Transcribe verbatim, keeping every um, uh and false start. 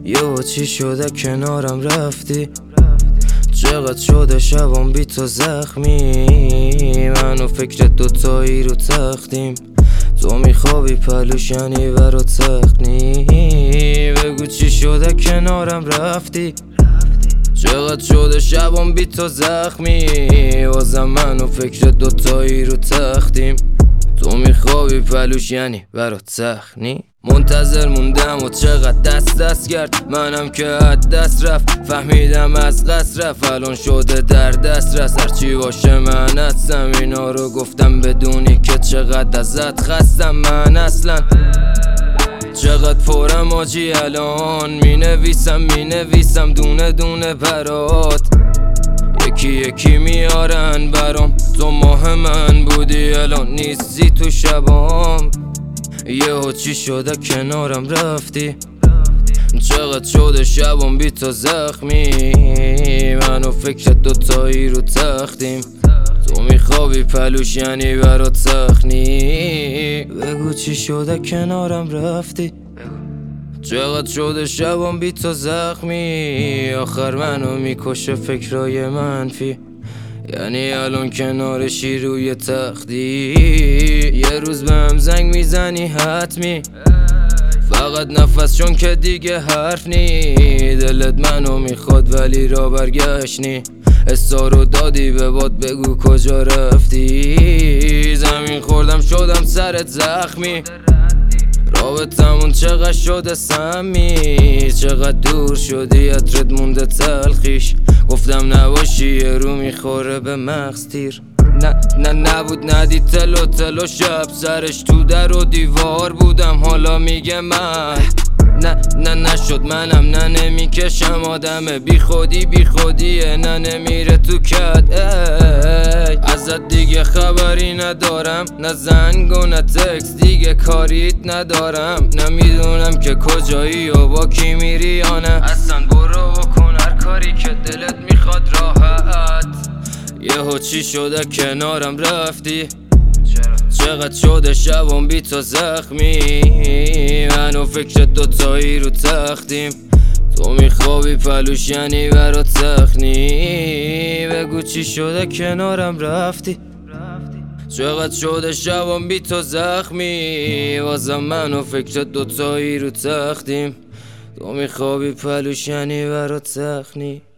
یهو چی شده کنارم رفتی؟ چقدر شده شبام بی تو زخمی، من و فکر دوتایی رو تختیم. تو میخوابی پلوش یعنی برات سخت نی. بگو چی شده کنارم رفتی؟ چقدر شده شبام بی تو زخمی، واسه من و فکر دوتایی رو تختیم. تو میخوابی پلوش یعنی برات سخت نی. منتظر موندم و چقدر دست دست کرد، منم که از دست رفت. فهمیدم از قصد رفت، الان شده در دست رست. هرچی باشه من هستم، اینا رو گفتم بدونی که چقدر ازت خستم. من اصلا چقدر پرم آجی، الان می نویسم می نویسم دونه دونه برات. یکی یکی میارن برام، تو ماه من بودی الان نیستی تو شبام. یهو چی شده کنارم رفتی؟ چقدر شده شبام بی تو زخمی، من و فکر دوتایی رو تختیم. تو میخوابی پلوش یعنی برات سخت نی. بگو چی شده کنارم رفتی؟ چقدر شده شبام بی تو زخمی، آخر منو میکشه فکرای منفی. یعنی الان کنارشی روی تختی، یه روز بهم زنگ میزنی حتمی. فقط نفس چون که دیگه حرف نی. دلت منو میخواد ولی را برگشتنی. استارو دادی به باد، بگو کجا رفتی؟ زمین خوردم شدم سرت زخمی، رابطمون چقدر شده سمی. چقدر دور شدی عطرت مونده تلخیش، گفتم نباشی یه رو میخوره به مغز تیر. نه نه نبود ندید تلو تلو شب سرش تو در و دیوار بودم، حالا میگه من نه نه نشد منم نه نمیکشم آدم بی خودی بی خودیه، نه نمیره تو کد. ای ازت دیگه خبری ندارم، نه زنگ و نه تکس دیگه کاریت ندارم. نمیدونم که کجایی و با کی میری یا نه، اصلا برو بکن هر کاری که دلت میخواد راحت. یهو چی شده کنارم رفتی؟ چقدر شده شبام بی تو زخمی، من و فکر دوتایی رو تختیم. تو میخوابی پلوش یعنی برات سخت نی. بگو چی شده کنارم رفتی؟ چقدر شده شبام بی تو زخمی، واسه من و فکر دوتایی رو تختیم. تو میخوابی پلوش یعنی برات سخت نی.